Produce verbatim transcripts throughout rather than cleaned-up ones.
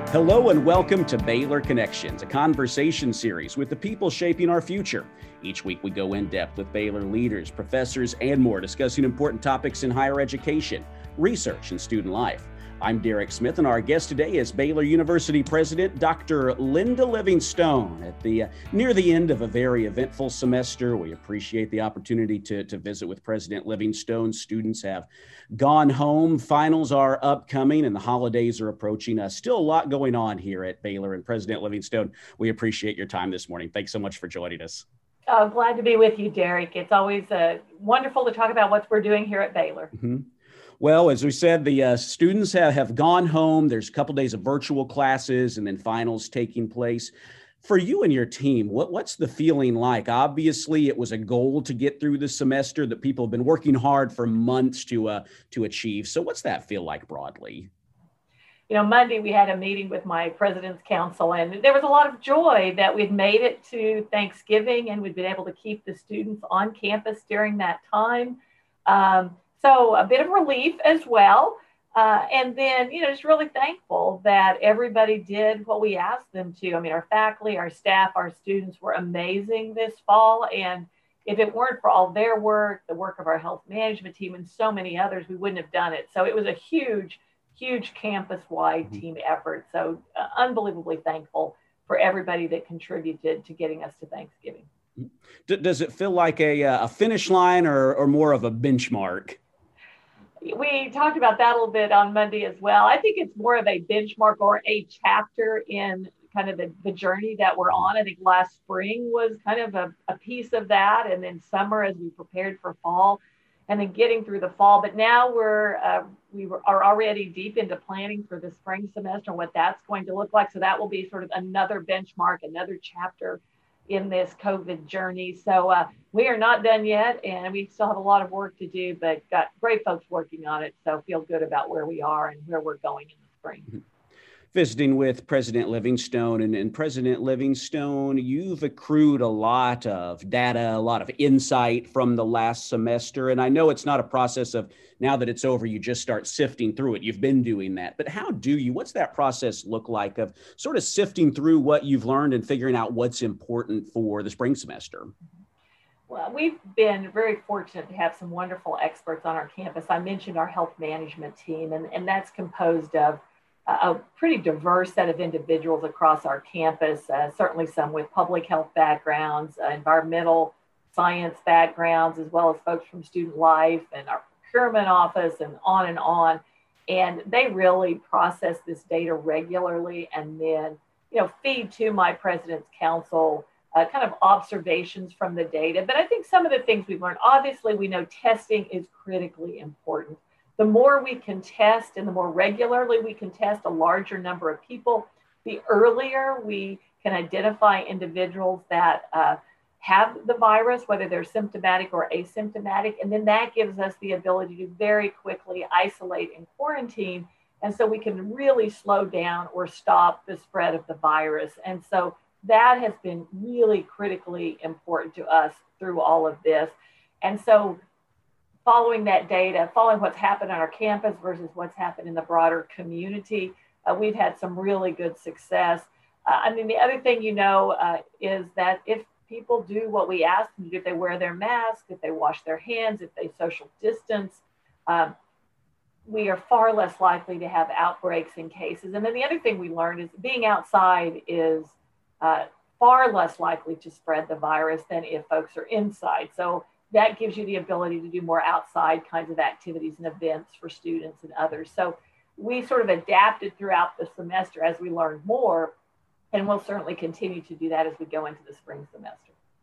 Hello and welcome to Baylor Connections, a conversation series with the people shaping our future. Each week we go in depth with Baylor leaders, professors, and more, discussing important topics in higher education, research, and student life. I'm Derek Smith, and our guest today is Baylor University President Doctor Linda Livingstone. At the uh, near the end of a very eventful semester, we appreciate the opportunity to, to visit with President Livingstone. Students have gone home, finals are upcoming, and the holidays are approaching. Uh, still a lot going on here at Baylor, and President Livingstone, we appreciate your time this morning. Thanks so much for joining us. Oh, glad to be with you, Derek. It's always uh, wonderful to talk about what we're doing here at Baylor. Mm-hmm. Well, as we said, the uh, students have, have gone home. There's a couple days of virtual classes and then finals taking place. For you and your team, what, what's the feeling like? Obviously, it was a goal to get through the semester that people have been working hard for months to uh, to achieve. So what's that feel like broadly? You know, Monday we had a meeting with my President's Council, and there was a lot of joy that we'd made it to Thanksgiving and we'd been able to keep the students on campus during that time. Um, So a bit of relief as well. Uh, and then, you know, just really thankful that everybody did what we asked them to. I mean, our faculty, our staff, our students were amazing this fall. And if it weren't for all their work, the work of our health management team and so many others, we wouldn't have done it. So it was a huge, huge campus-wide team effort. So uh, unbelievably thankful for everybody that contributed to getting us to Thanksgiving. Does it feel like a, a finish line or, or more of a benchmark? We talked about that a little bit on Monday as well. I think it's more of a benchmark or a chapter in kind of the, the journey that we're on. I think last spring was kind of a, a piece of that, and then summer as we prepared for fall, and then getting through the fall. But now we're uh, we were, are already deep into planning for the spring semester and what that's going to look like. So that will be sort of another benchmark, another chapter in this COVID journey. So uh, we are not done yet, and we still have a lot of work to do, but got great folks working on it. So feel good about where we are and where we're going in the spring. Visiting with President Livingstone, and, and President Livingstone, you've accrued a lot of data, a lot of insight from the last semester. And I know it's not a process of now that it's over, you just start sifting through it. You've been doing that. But how do you, what's that process look like of sort of sifting through what you've learned and figuring out what's important for the spring semester? Well, we've been very fortunate to have some wonderful experts on our campus. I mentioned our health management team, and, and that's composed of a pretty diverse set of individuals across our campus, uh, certainly some with public health backgrounds, uh, environmental science backgrounds, as well as folks from student life and our procurement office and on and on. And they really process this data regularly and then, you know, feed to my President's Council uh, kind of observations from the data. But I think some of the things we've learned, obviously, we know testing is critically important. The more we can test and the more regularly we can test a larger number of people, the earlier we can identify individuals that uh, have the virus, whether they're symptomatic or asymptomatic. And then that gives us the ability to very quickly isolate and quarantine. And so we can really slow down or stop the spread of the virus. And so that has been really critically important to us through all of this. And so following that data, following what's happened on our campus versus what's happened in the broader community, uh, we've had some really good success. Uh, I mean, the other thing, you know, uh, is that if people do what we ask them to do, if they wear their mask, if they wash their hands, if they social distance, um, we are far less likely to have outbreaks and cases. And then the other thing we learned is being outside is uh, far less likely to spread the virus than if folks are inside. So that gives you the ability to do more outside kinds of activities and events for students and others. So we sort of adapted throughout the semester as we learned more, and we'll certainly continue to do that as we go into the spring semester.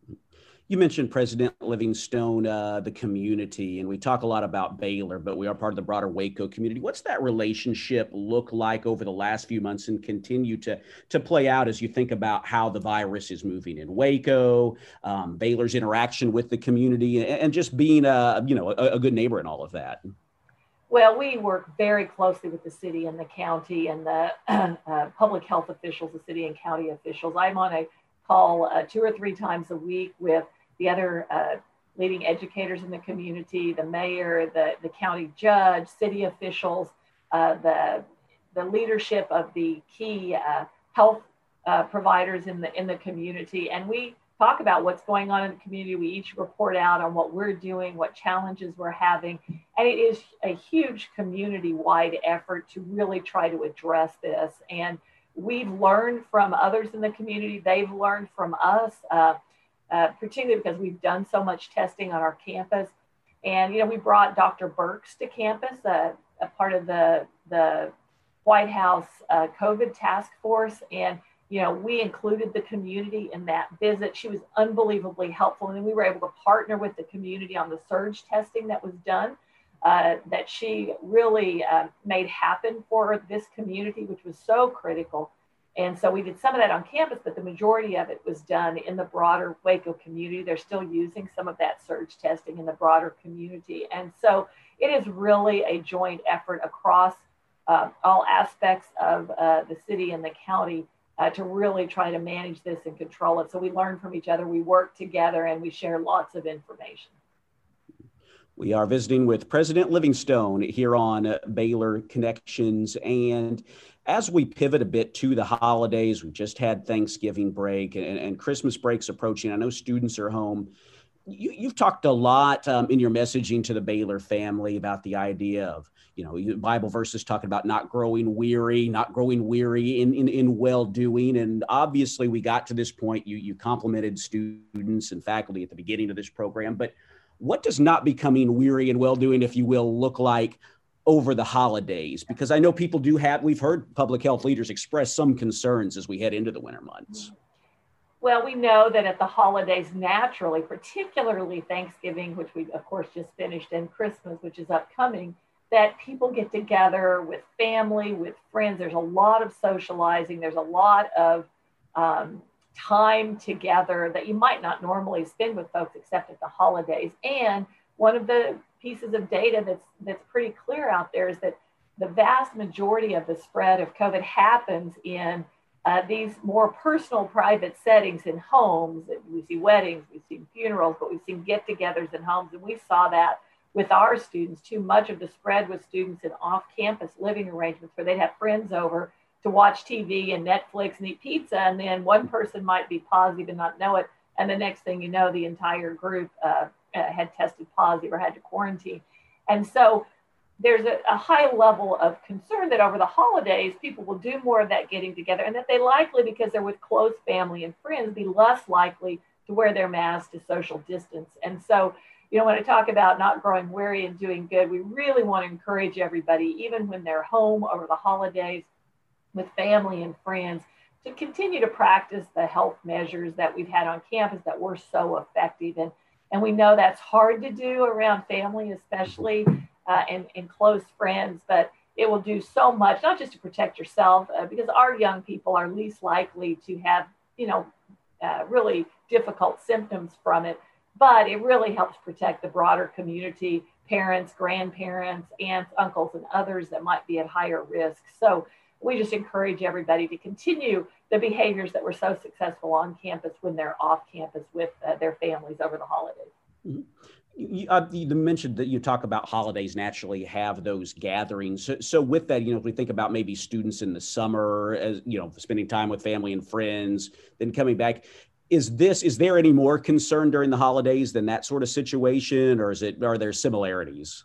You mentioned President Livingstone, uh, the community, and we talk a lot about Baylor, but we are part of the broader Waco community. What's that relationship look like over the last few months and continue to, to play out as you think about how the virus is moving in Waco, um, Baylor's interaction with the community, and, and just being a, you know, a, a good neighbor and all of that? Well, we work very closely with the city and the county and the uh, public health officials, the city and county officials. I'm on a call uh, two or three times a week with the other uh, leading educators in the community, the mayor, the, the county judge, city officials, uh, the, the leadership of the key uh, health uh, providers in the in the community, and we talk about what's going on in the community. We each report out on what we're doing, what challenges we're having, and it is a huge community-wide effort to really try to address this. And we've learned from others in the community. They've learned from us, uh, uh, particularly because we've done so much testing on our campus. And, you know, we brought Doctor Birx to campus, uh, a part of the, the White House uh, COVID task force. And, you know, we included the community in that visit. She was unbelievably helpful. And then we were able to partner with the community on the surge testing that was done, uh, that she really uh, made happen for this community, which was so critical. And so we did some of that on campus, but the majority of it was done in the broader Waco community. They're still using some of that surge testing in the broader community. And so it is really a joint effort across uh, all aspects of uh, the city and the county uh, to really try to manage this and control it. So we learn from each other, we work together, and we share lots of information. We are visiting with President Livingstone here on Baylor Connections. And as we pivot a bit to the holidays, we just had Thanksgiving break and, and Christmas breaks approaching. I know students are home. You, you've talked a lot um, in your messaging to the Baylor family about the idea of, you know, Bible verses talking about not growing weary, not growing weary in, in, in well-doing. And obviously we got to this point, you, you complimented students and faculty at the beginning of this program, but what does not becoming weary and well-doing, if you will, look like over the holidays? Because I know people do have, we've heard public health leaders express some concerns as we head into the winter months. Well, we know that at the holidays, naturally, particularly Thanksgiving, which we, of course, just finished, and Christmas, which is upcoming, that people get together with family, with friends. There's a lot of socializing. There's a lot of um, time together that you might not normally spend with folks except at the holidays. And one of the pieces of data that's that's pretty clear out there is that the vast majority of the spread of COVID happens in uh, these more personal, private settings in homes. We see weddings, we've seen funerals, but we've seen get-togethers in homes. And we saw that with our students. Too much of the spread was students in off-campus living arrangements where they'd have friends over to watch T V and Netflix and eat pizza, and then one person might be positive and not know it, and the next thing you know, the entire group uh, uh, had tested positive or had to quarantine. And so there's a, a high level of concern that over the holidays, people will do more of that getting together, and that they likely, because they're with close family and friends, be less likely to wear their mask to social distance. And so, you know, when I talk about not growing weary and doing good, we really want to encourage everybody, even when they're home over the holidays, with family and friends, to continue to practice the health measures that we've had on campus that were so effective. And, and we know that's hard to do around family, especially uh, and, and close friends, but it will do so much, not just to protect yourself, uh, because our young people are least likely to have, you know, uh, really difficult symptoms from it, but it really helps protect the broader community, parents, grandparents, aunts, uncles, and others that might be at higher risk. So we just encourage everybody to continue the behaviors that were so successful on campus when they're off campus with uh, their families over the holidays. Mm-hmm. You, uh, you mentioned that you talk about holidays naturally have those gatherings. So, so with that, you know, if we think about maybe students in the summer, as you know, spending time with family and friends, then coming back, is this, is there any more concern during the holidays than that sort of situation, or is it, are there similarities?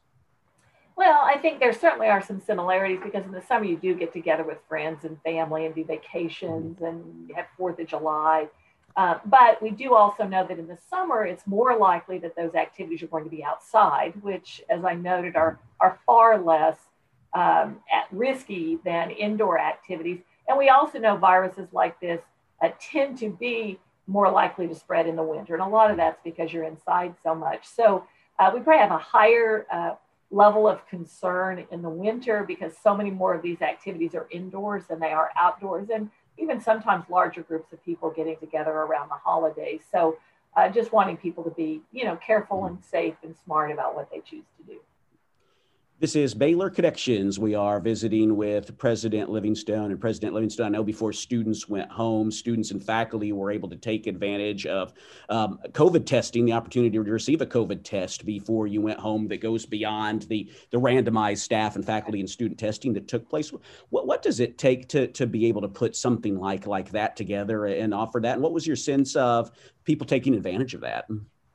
Well, I think there certainly are some similarities, because in the summer you do get together with friends and family and do vacations and you have fourth of July. Uh, but we do also know that in the summer, it's more likely that those activities are going to be outside, which, as I noted, are, are far less um, at risky than indoor activities. And we also know viruses like this uh, tend to be more likely to spread in the winter. And a lot of that's because you're inside so much. So uh, we probably have a higher uh, level of concern in the winter, because so many more of these activities are indoors than they are outdoors, and even sometimes larger groups of people getting together around the holidays. So uh, just wanting people to be, you know, careful and safe and smart about what they choose to do. This is Baylor Connections. We are visiting with President Livingstone. And President Livingstone, I know before students went home, students and faculty were able to take advantage of um, COVID testing, the opportunity to receive a COVID test before you went home that goes beyond the, the randomized staff and faculty and student testing that took place. What, what does it take to, to be able to put something like, like that together and offer that? And what was your sense of people taking advantage of that?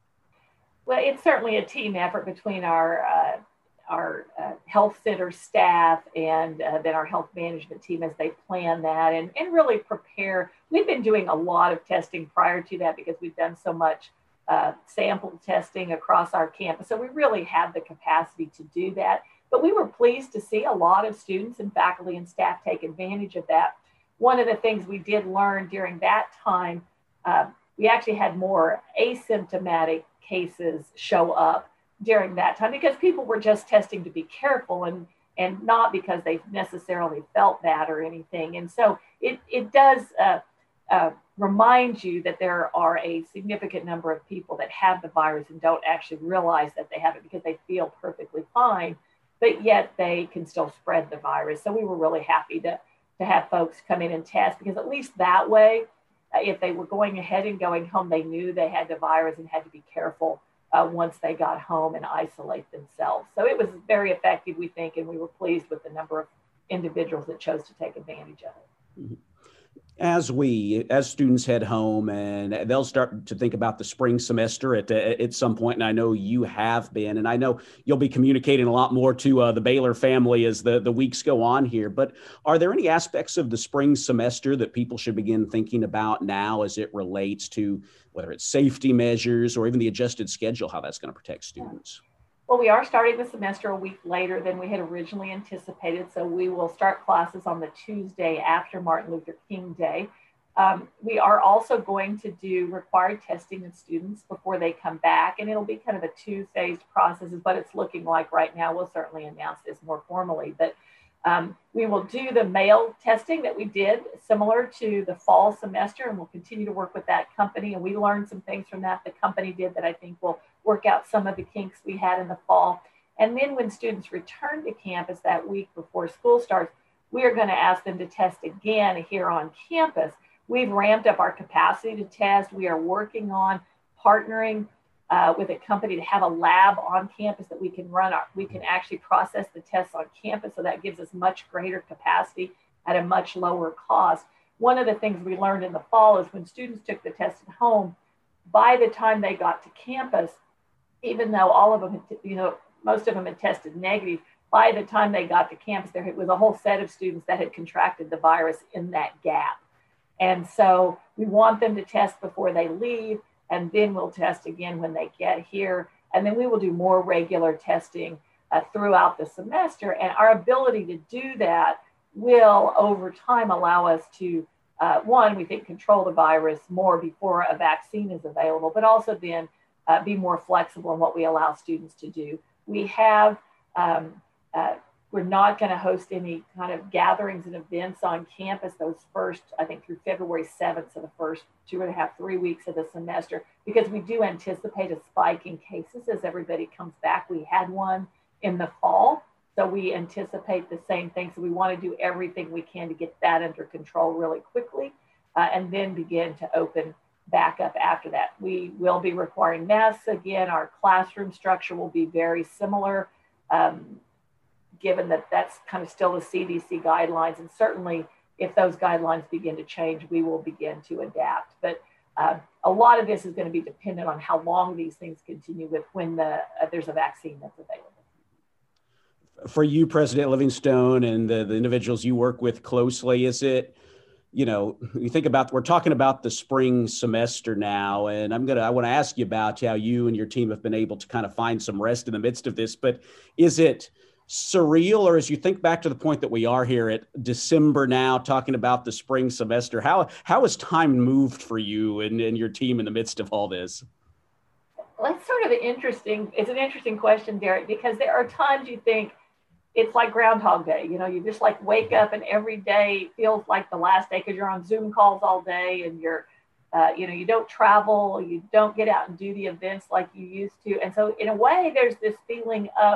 Well, it's certainly a team effort between our uh, our uh, health center staff and uh, then our health management team as they plan that and, and really prepare. We've been doing a lot of testing prior to that because we've done so much uh, sample testing across our campus. So we really have the capacity to do that. But we were pleased to see a lot of students and faculty and staff take advantage of that. One of the things we did learn during that time, uh, we actually had more asymptomatic cases show up during that time because people were just testing to be careful and and not because they necessarily felt bad or anything. And so it, it does uh, uh, remind you that there are a significant number of people that have the virus and don't actually realize that they have it because they feel perfectly fine, but yet they can still spread the virus. So we were really happy to, to have folks come in and test because at least that way, uh, if they were going ahead and going home, they knew they had the virus and had to be careful Uh, once they got home and isolate themselves. So it was very effective, we think, and we were pleased with the number of individuals that chose to take advantage of it. As we, as students head home and they'll start to think about the spring semester at at some point, and I know you have been, and I know you'll be communicating a lot more to uh, the Baylor family as the, the weeks go on here, but are there any aspects of the spring semester that people should begin thinking about now as it relates to whether it's safety measures or even the adjusted schedule, how that's going to protect students? Well, we are starting the semester a week later than we had originally anticipated. So we will start classes on the Tuesday after Martin Luther King Day. Um, we are also going to do required testing of students before they come back. And it'll be kind of a two-phased process, but it's looking like right now. We'll certainly announce this more formally. But um, we will do the mail testing that we did similar to the fall semester, and we'll continue to work with that company. And we learned some things from that the company did that I think will work out some of the kinks we had in the fall. And then when students return to campus that week before school starts, we are going to ask them to test again here on campus. We've ramped up our capacity to test. We are working on partnering uh, with a company to have a lab on campus that we can run. Our, we can actually process the tests on campus. So that gives us much greater capacity at a much lower cost. One of the things we learned in the fall is when students took the test at home, by the time they got to campus, even though all of them, had, you know, most of them had tested negative, by the time they got to campus, there was a whole set of students that had contracted the virus in that gap. And so we want them to test before they leave, and then we'll test again when they get here. And then we will do more regular testing uh, throughout the semester. And our ability to do that will, over time, allow us to, uh, one, we think, control the virus more before a vaccine is available, but also then Uh, be more flexible in what we allow students to do. We have, um, uh, we're not going to host any kind of gatherings and events on campus those first, I think through February seventh, so the first two and a half, three weeks of the semester, because we do anticipate a spike in cases as everybody comes back. We had one in the fall, so we anticipate the same thing. So we want to do everything we can to get that under control really quickly uh, and then begin to open back up after that. We will be requiring masks again. Our classroom structure will be very similar, um, given that that's kind of still the C D C guidelines. And certainly if those guidelines begin to change, we will begin to adapt. But uh, a lot of this is going to be dependent on how long these things continue with when the, uh, there's a vaccine that's available. For you, President Livingstone, and the, the individuals you work with closely, is it, you know, you think about, we're talking about the spring semester now, and I'm going to, I want to ask you about how you and your team have been able to kind of find some rest in the midst of this, but is it surreal, or as you think back to the point that we are here at December now, talking about the spring semester, how, how has time moved for you and, and your team in the midst of all this? Well, that's sort of an interesting, it's an interesting question, Derek, because there are times you think, it's like Groundhog Day. You know, you just like wake up and every day feels like the last day because you're on Zoom calls all day and you're, uh, you know, you don't travel, you don't get out and do the events like you used to. And so in a way, there's this feeling of,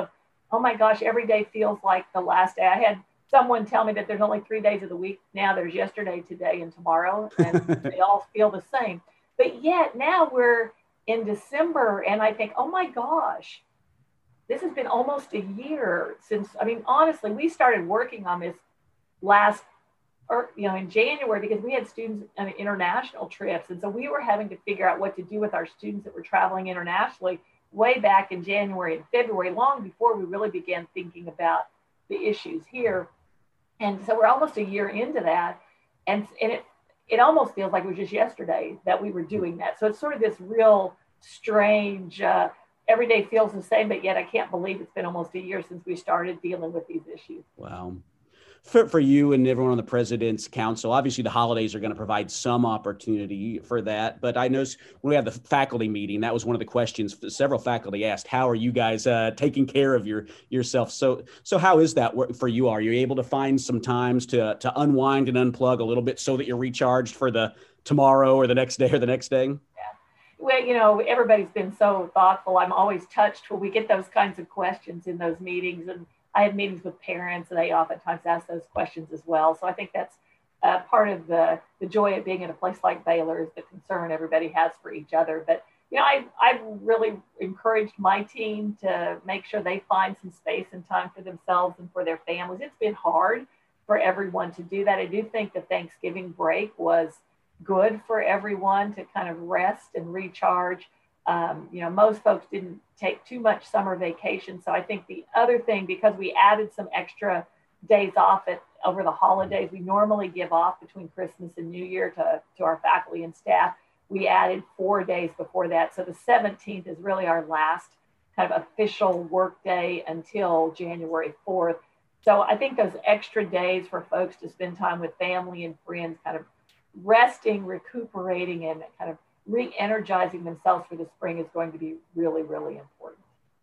oh my gosh, every day feels like the last day. I had someone tell me that there's only three days of the week now. There's yesterday, today, and tomorrow, and they all feel the same. But yet now we're in December, and I think, oh my gosh, this has been almost a year since, I mean, honestly, we started working on this last, or, you know, in January, because we had students on international trips. And so we were having to figure out what to do with our students that were traveling internationally way back in January and February, long before we really began thinking about the issues here. And so we're almost a year into that. And, and it, it almost feels like it was just yesterday that we were doing that. So it's sort of this real strange, uh, every day feels the same, but yet I can't believe it's been almost a year since we started dealing with these issues. Wow. For, for you and everyone on the President's Council, obviously the holidays are going to provide some opportunity for that. But I know when we had the faculty meeting, that was one of the questions several faculty asked. How are you guys uh, taking care of your yourself? So so how is that for you? Are you able to find some times to to unwind and unplug a little bit so that you're recharged for the tomorrow or the next day or the next day? Well, you know, everybody's been so thoughtful. I'm always touched when we get those kinds of questions in those meetings. And I have meetings with parents, and they oftentimes ask those questions as well. So I think that's uh, part of the, the joy of being in a place like Baylor, is the concern everybody has for each other. But, you know, I, I've really encouraged my team to make sure they find some space and time for themselves and for their families. It's been hard for everyone to do that. I do think the Thanksgiving break was good for everyone to kind of rest and recharge. Um, you know, most folks didn't take too much summer vacation. So I think the other thing, because we added some extra days off at, over the holidays, we normally give off between Christmas and New Year to, to our faculty and staff. We added four days before that. So the seventeenth is really our last kind of official work day until January fourth. So I think those extra days for folks to spend time with family and friends, kind of resting, recuperating, and kind of re-energizing themselves for the spring is going to be really, really important.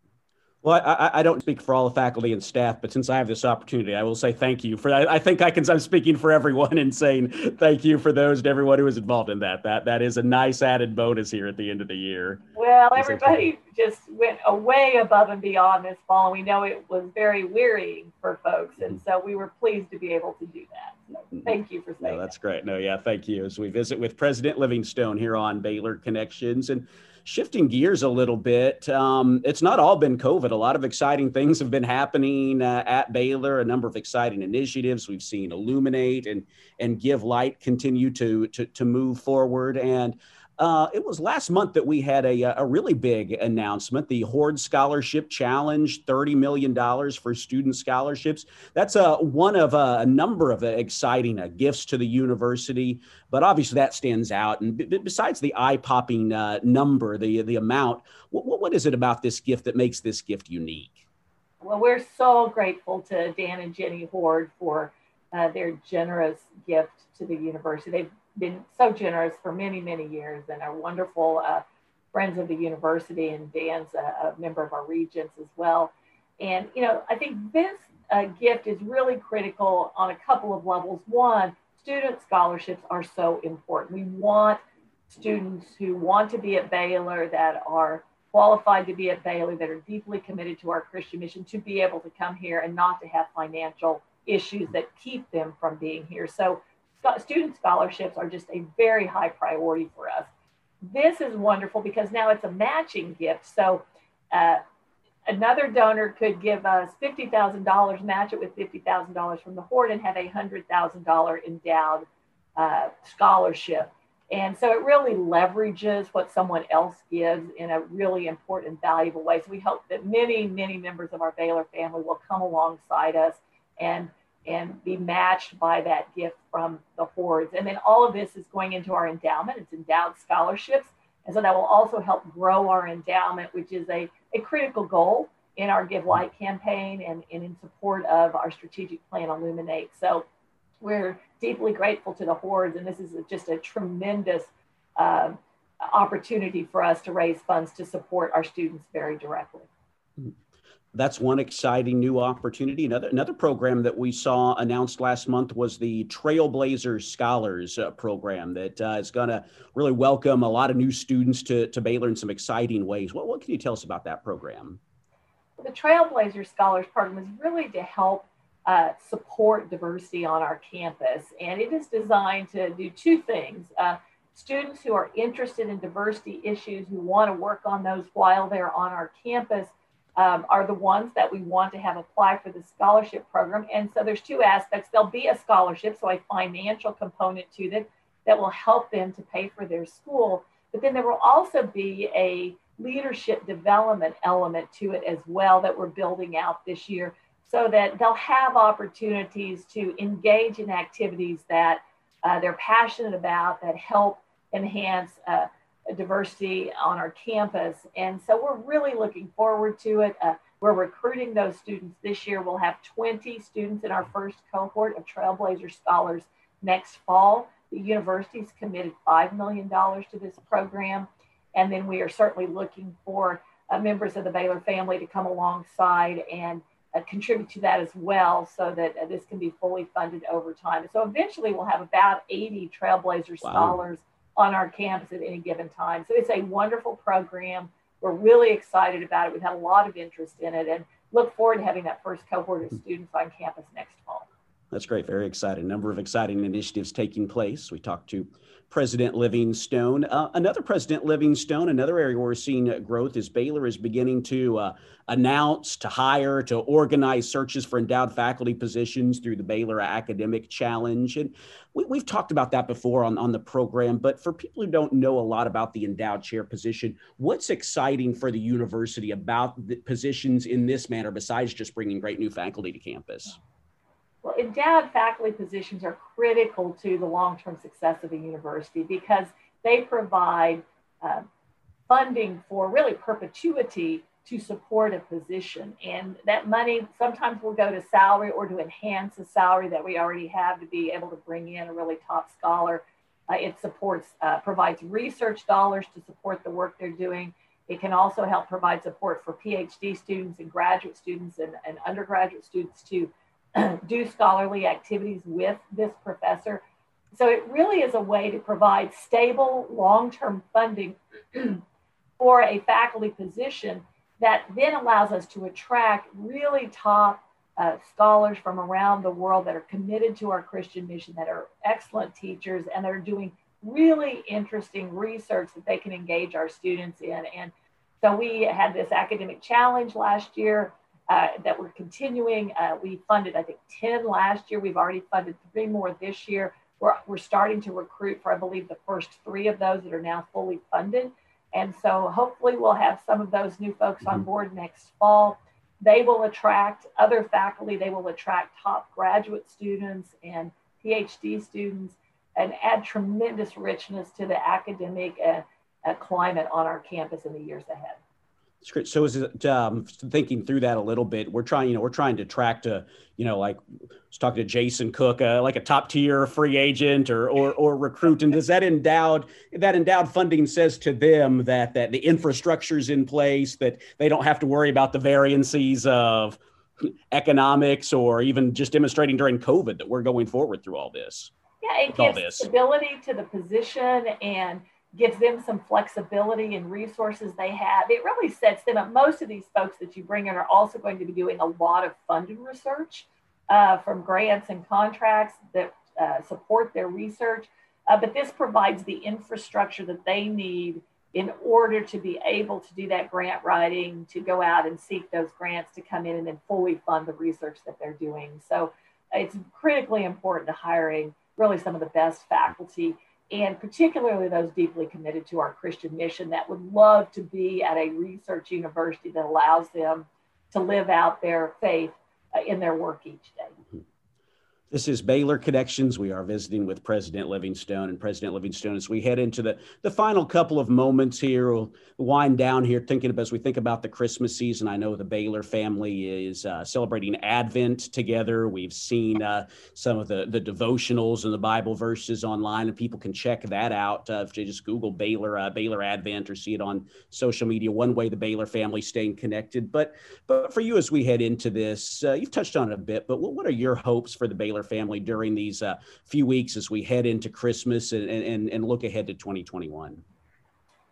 Well, I, I don't speak for all the faculty and staff, but since I have this opportunity, I will say thank you for that. I think I can, I'm speaking for everyone in saying thank you for those and everyone who was involved in that. That that is a nice added bonus here at the end of the year. Well, everybody just went way above and beyond this fall, and we know it was very wearying for folks. And so we were pleased to be able to do that. So thank you for saying no, that's that. great. No, yeah, thank you. As we visit with President Livingstone here on Baylor Connections. And shifting gears a little bit, um, it's not all been COVID. A lot of exciting things have been happening uh, at Baylor, a number of exciting initiatives. We've seen Illuminate and and Give Light continue to, to, to move forward. And uh, it was last month that we had a, a really big announcement, the Horde Scholarship Challenge, thirty million dollars for student scholarships. That's uh, one of a, a number of uh, exciting uh, gifts to the university, but obviously that stands out. And b- besides the eye-popping uh, number, the, the amount, what, what is it about this gift that makes this gift unique? Well, we're so grateful to Dan and Jenny Horde for uh, their generous gift to the university. They've been so generous for many, many years, and are wonderful uh, friends of the university, and Dan's a, a member of our regents as well. And, you know, I think this uh, gift is really critical on a couple of levels. One, student scholarships are so important. We want students who want to be at Baylor, that are qualified to be at Baylor, that are deeply committed to our Christian mission, to be able to come here and not to have financial issues that keep them from being here. So student scholarships are just a very high priority for us. This is wonderful because now it's a matching gift. So uh, another donor could give us fifty thousand dollars, match it with fifty thousand dollars from the Horde, and have a one hundred thousand dollars endowed uh, scholarship. And so it really leverages what someone else gives in a really important and valuable way. So we hope that many, many members of our Baylor family will come alongside us and and be matched by that gift from the Hordes. And then all of this is going into our endowment. It's endowed scholarships. And so that will also help grow our endowment, which is a, a critical goal in our Give Light campaign, and, and in support of our strategic plan Illuminate. So we're deeply grateful to the Hordes, and this is just a tremendous uh, opportunity for us to raise funds to support our students very directly. That's one exciting new opportunity. Another another program that we saw announced last month was the Trailblazer Scholars uh, program that uh, is going to really welcome a lot of new students to, to Baylor in some exciting ways. What, what can you tell us about that program? The Trailblazer Scholars Program is really to help uh, support diversity on our campus. And it is designed to do two things. Uh, students who are interested in diversity issues, who want to work on those while they're on our campus, um, are the ones that we want to have apply for the scholarship program. And so there's two aspects. There'll be a scholarship, so a financial component to it that will help them to pay for their school. But then there will also be a leadership development element to it as well that we're building out this year, so that they'll have opportunities to engage in activities that uh, they're passionate about, that help enhance uh, diversity on our campus. And so we're really looking forward to it. Uh, we're recruiting those students this year. We'll have twenty students in our first cohort of Trailblazer Scholars next fall. The university's committed five million dollars to this program. And then we are certainly looking for uh, members of the Baylor family to come alongside and uh, contribute to that as well, so that uh, this can be fully funded over time. So eventually we'll have about eighty Trailblazer Wow. Scholars on our campus at any given time. So it's a wonderful program. We're really excited about it. We've had a lot of interest in it and look forward to having that first cohort of students on campus next fall. That's great. Very exciting. A number of exciting initiatives taking place. We talked to President Livingstone. Uh, another President Livingstone, another area where we're seeing uh, growth is Baylor is beginning to uh, announce, to hire, to organize searches for endowed faculty positions through the Baylor Academic Challenge. And we, we've talked about that before on, on the program, but for people who don't know a lot about the endowed chair position, what's exciting for the university about the positions in this manner, besides just bringing great new faculty to campus? Well, endowed faculty positions are critical to the long-term success of a university because they provide uh, funding for really perpetuity to support a position. And that money sometimes will go to salary or to enhance the salary that we already have to be able to bring in a really top scholar. Uh, it supports, uh, provides research dollars to support the work they're doing. It can also help provide support for PhD students and graduate students and, and undergraduate students to do scholarly activities with this professor. So it really is a way to provide stable, long-term funding for a faculty position that then allows us to attract really top uh, scholars from around the world that are committed to our Christian mission, that are excellent teachers, and that are doing really interesting research that they can engage our students in. And so we had this academic challenge last year Uh, that we're continuing. Uh, we funded, I think, ten last year. We've already funded three more this year. We're, we're starting to recruit for, I believe, the first three of those that are now fully funded. And so hopefully we'll have some of those new folks on board next fall. They will attract other faculty. They will attract top graduate students and PhD students and add tremendous richness to the academic uh, uh, climate on our campus in the years ahead. That's great. So is it, um, thinking through that a little bit, we're trying, you know, we're trying to attract a, you know, like I was talking to Jason Cook, uh, like a top tier free agent or, or, or recruit. And does that endowed, that endowed funding says to them that, that the infrastructure's in place, that they don't have to worry about the variances of economics or even just demonstrating during COVID that we're going forward through all this. Yeah, it gives stability to the position and gives them some flexibility and resources they have. It really sets them up. Most of these folks that you bring in are also going to be doing a lot of funded research uh, from grants and contracts that uh, support their research. Uh, but this provides the infrastructure that they need in order to be able to do that grant writing, to go out and seek those grants to come in and then fully fund the research that they're doing. So it's critically important to hiring really some of the best faculty, and particularly those deeply committed to our Christian mission that would love to be at a research university that allows them to live out their faith uh, in their work each day. This is Baylor Connections. We are visiting with President Livingstone. And President Livingstone, as we head into the, the final couple of moments here, we'll wind down here thinking about, as we think about the Christmas season. I know the Baylor family is uh, celebrating Advent together. We've seen uh, some of the, the devotionals and the Bible verses online, and people can check that out. Uh, if you just Google Baylor, uh, Baylor Advent, or see it on social media, one way the Baylor family staying connected. But, but for you, as we head into this, uh, you've touched on it a bit, but what, what are your hopes for the Baylor family during these uh, few weeks as we head into Christmas and, and, and look ahead to twenty twenty-one?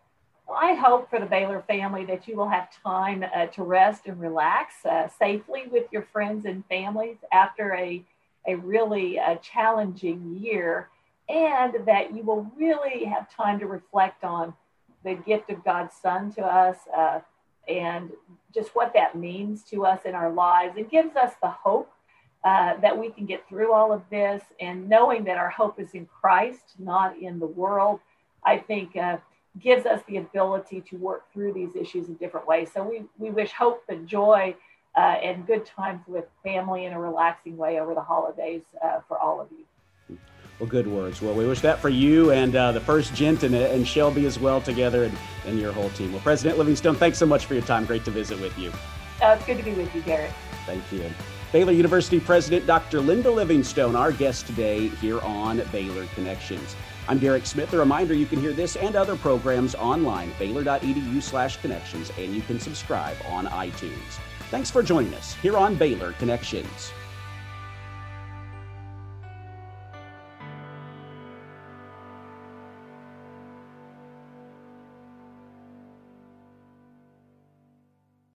Well, I hope for the Baylor family that you will have time uh, to rest and relax uh, safely with your friends and families after a, a really uh, challenging year, and that you will really have time to reflect on the gift of God's Son to us uh, and just what that means to us in our lives. It gives us the hope uh, that we can get through all of this, and knowing that our hope is in Christ, not in the world, I think uh, gives us the ability to work through these issues in different ways. So we, we wish hope and joy uh, and good times with family in a relaxing way over the holidays uh, for all of you. Well, good words. Well, we wish that for you and uh, the first gent and, and Shelby as well together, and, and your whole team. Well, President Livingstone, thanks so much for your time. Great to visit with you. Uh, it's good to be with you, Garrett. Thank you. Baylor University President Doctor Linda Livingstone, our guest today here on Baylor Connections. I'm Derek Smith. A reminder, you can hear this and other programs online, baylor.edu slash connections, and you can subscribe on iTunes. Thanks for joining us here on Baylor Connections.